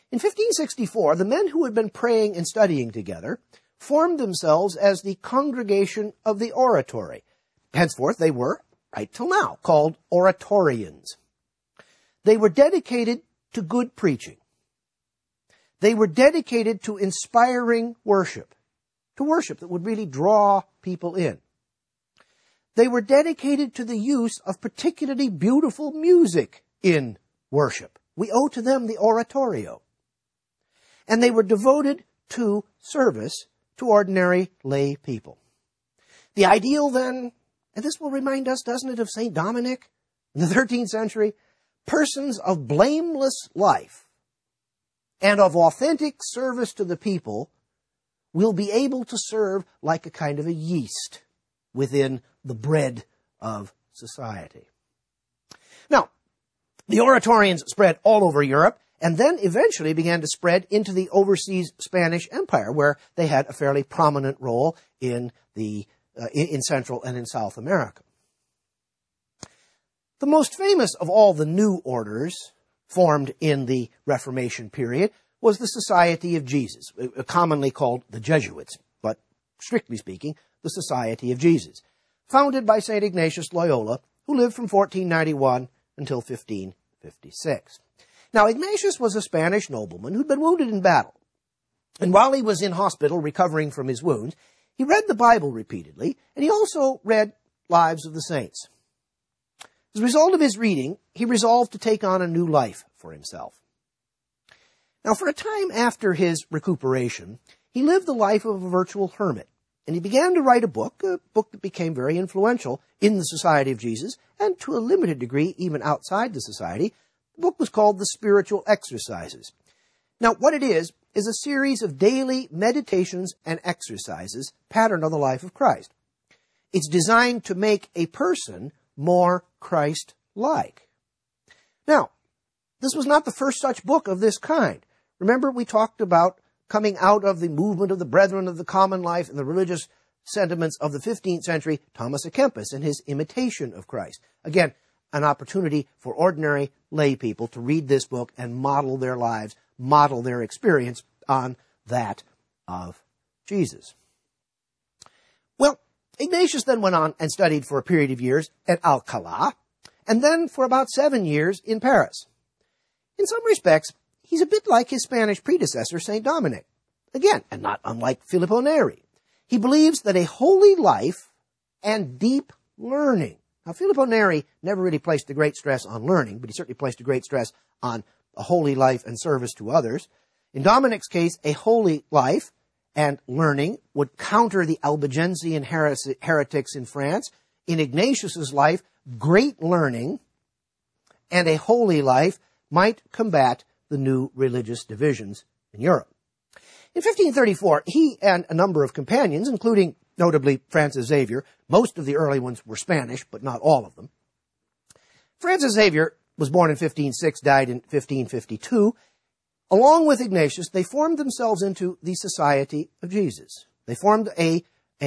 In 1564, the men who had been praying and studying together formed themselves as the Congregation of the Oratory. Henceforth, they were, right till now, called Oratorians. They were dedicated to good preaching. They were dedicated to inspiring worship, to worship that would really draw people in. They were dedicated to the use of particularly beautiful music in worship. We owe to them the oratorio. And they were devoted to service to ordinary lay people. The ideal then, and this will remind us, doesn't it, of St. Dominic in the 13th century, persons of blameless life and of authentic service to the people will be able to serve like a kind of a yeast within the bread of society. Now, the Oratorians spread all over Europe and then eventually began to spread into the overseas Spanish Empire, where they had a fairly prominent role in Central and in South America. The most famous of all the new orders formed in the Reformation period was the Society of Jesus, commonly called the Jesuits, but strictly speaking, the Society of Jesus, founded by St. Ignatius Loyola, who lived from 1491 until 1556. Now, Ignatius was a Spanish nobleman who'd been wounded in battle. And while he was in hospital recovering from his wounds, he read the Bible repeatedly, and he also read Lives of the Saints. As a result of his reading, he resolved to take on a new life for himself. Now, for a time after his recuperation, he lived the life of a virtual hermit, and he began to write a book that became very influential in the Society of Jesus, and to a limited degree, even outside the Society. The book was called The Spiritual Exercises. Now, what it is a series of daily meditations and exercises patterned on the life of Christ. It's designed to make a person more Christ-like. Now, this was not the first such book of this kind. Remember, we talked about coming out of the movement of the Brethren of the Common Life and the religious sentiments of the 15th century, Thomas à Kempis and his Imitation of Christ. Again, an opportunity for ordinary lay people to read this book and model their lives, model their experience on that of Jesus. Well, Ignatius then went on and studied for a period of years at Alcalá, and then for about 7 years in Paris. In some respects, he's a bit like his Spanish predecessor, St. Dominic. Again, and not unlike Filippo Neri. He believes that a holy life and deep learning. Now, Filippo Neri never really placed a great stress on learning, but he certainly placed a great stress on a holy life and service to others. In Dominic's case, a holy life and learning would counter the Albigensian heretics in France. In Ignatius's life, great learning and a holy life might combat the new religious divisions in Europe. In 1534, he and a number of companions, including notably Francis Xavier, most of the early ones were Spanish, but not all of them. Francis Xavier was born in 1506, died in 1552. Along with Ignatius, they formed themselves into the Society of Jesus. They formed a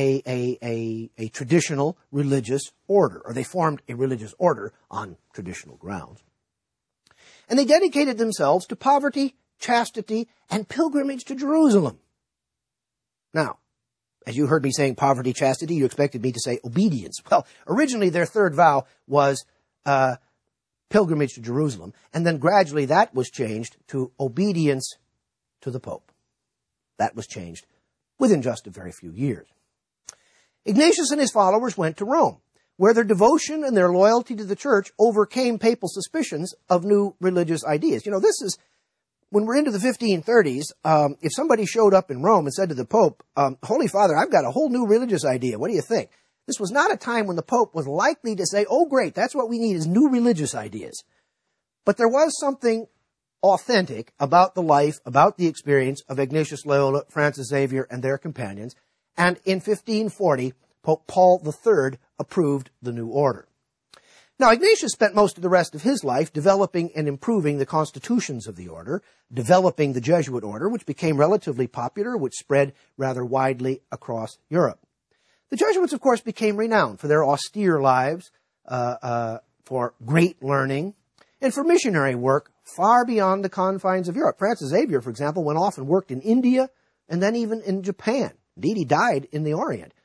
traditional religious order, or they formed a religious order on traditional grounds. And they dedicated themselves to poverty, chastity, and pilgrimage to Jerusalem. Now, as you heard me saying poverty, chastity, you expected me to say obedience. Well, originally their third vow was pilgrimage to Jerusalem, and then gradually that was changed to obedience to the Pope. That was changed within just a very few years. Ignatius and his followers went to Rome, where their devotion and their loyalty to the church overcame papal suspicions of new religious ideas. You know, this is, when we're into the 1530s, if somebody showed up in Rome and said to the Pope, Holy Father, I've got a whole new religious idea. What do you think? This was not a time when the Pope was likely to say, oh, great, that's what we need is new religious ideas. But there was something authentic about the life, about the experience of Ignatius Loyola, Francis Xavier, and their companions. And in 1540, Pope Paul III approved the new order. Now, Ignatius spent most of the rest of his life developing and improving the constitutions of the order, developing the Jesuit order, which became relatively popular, which spread rather widely across Europe. The Jesuits, of course, became renowned for their austere lives, for great learning, and for missionary work far beyond the confines of Europe. Francis Xavier, for example, went off and worked in India and then even in Japan. Indeed, he died in the Orient.